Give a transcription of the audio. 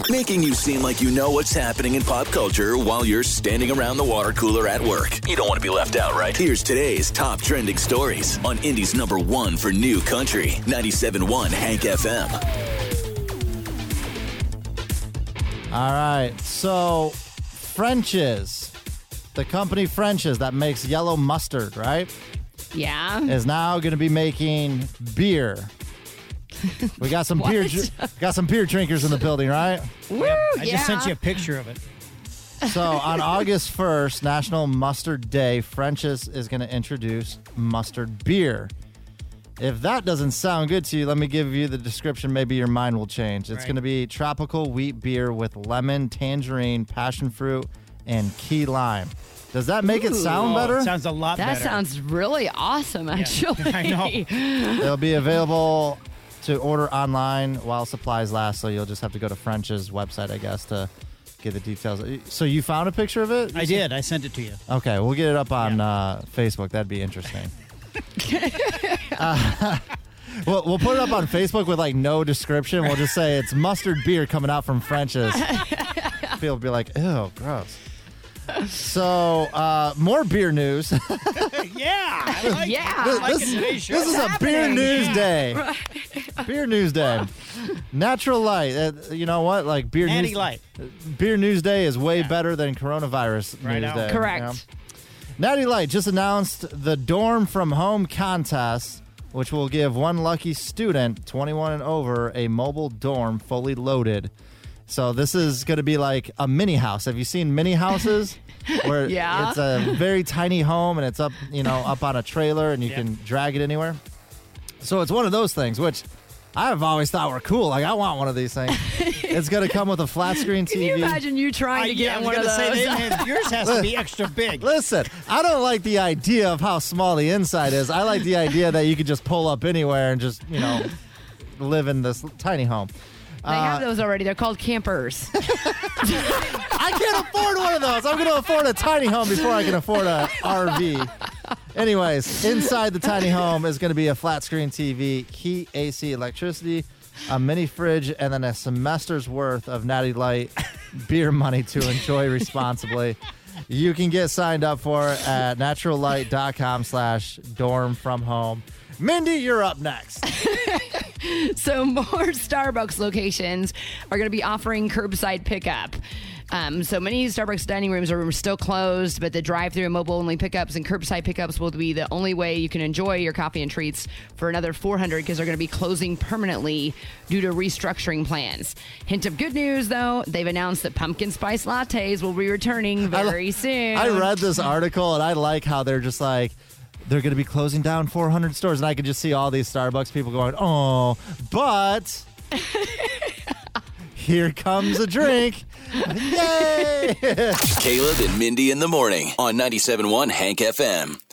Making you seem like you know what's happening in pop culture while you're standing around the water cooler at work. You don't want to be left out, right? Here's today's top trending stories on Indy's #1 for new country, 97.1 Hank FM. All right, so French's, the company French's that makes yellow mustard, right? Yeah. Is now going to be making beer. We got some beer drinkers in the building, right? Woo, I just sent you a picture of it. So on August 1st, National Mustard Day, French's is going to introduce mustard beer. If that doesn't sound good to you, let me give you the description. Maybe your mind will change. It's going to be tropical wheat beer with lemon, tangerine, passion fruit, and key lime. Does that make it sound better? It sounds a lot better. That sounds really awesome, actually. I know. It'll be available to order online while supplies last, so you'll just have to go to French's website, I guess, to get the details. So you found a picture of it? I did. I sent it to you. Okay, we'll get it up on Facebook. That'd be interesting. We'll put it up on Facebook with like no description. We'll just say it's mustard beer coming out from French's. People will be like, ew, gross. So, more beer news. I like This is a beer news day. Beer news day. Natural Light. You know what? Like beer Natty news. Light. Beer news day is way better than coronavirus Right news on. day. Correct. You know? Natty Light just announced the Dorm from Home contest, which will give one lucky student, 21 and over, a mobile dorm fully loaded. So this is going to be like a mini house. Have you seen mini houses? Where it's a very tiny home and it's up, up on a trailer and you can drag it anywhere. So it's one of those things, which I've always thought were cool. Like, I want one of these things. It's going to come with a flat screen TV. Can you imagine you trying to get one of those? Yours has to be extra big. Listen, I don't like the idea of how small the inside is. I like the idea that you could just pull up anywhere and just, live in this tiny home. They have those already. They're called campers. I can't afford one of those. I'm going to afford a tiny home before I can afford a RV. Anyways, inside the tiny home is going to be a flat screen TV, heat, AC, electricity, a mini fridge, and then a semester's worth of Natty Light beer money to enjoy responsibly. You can get signed up for it at naturallight.com/dormfromhome. Mindy, you're up next. So more Starbucks locations are going to be offering curbside pickup. So many Starbucks dining rooms are still closed, but the drive-thru and mobile-only pickups and curbside pickups will be the only way you can enjoy your coffee and treats for another 400 because they're going to be closing permanently due to restructuring plans. Hint of good news, though, they've announced that pumpkin spice lattes will be returning very soon. I read this article, and I like how they're just like, they're going to be closing down 400 stores. And I could just see all these Starbucks people going, oh, but here comes a drink. Yay! Caleb and Mindy in the morning on 97.1 Hank FM.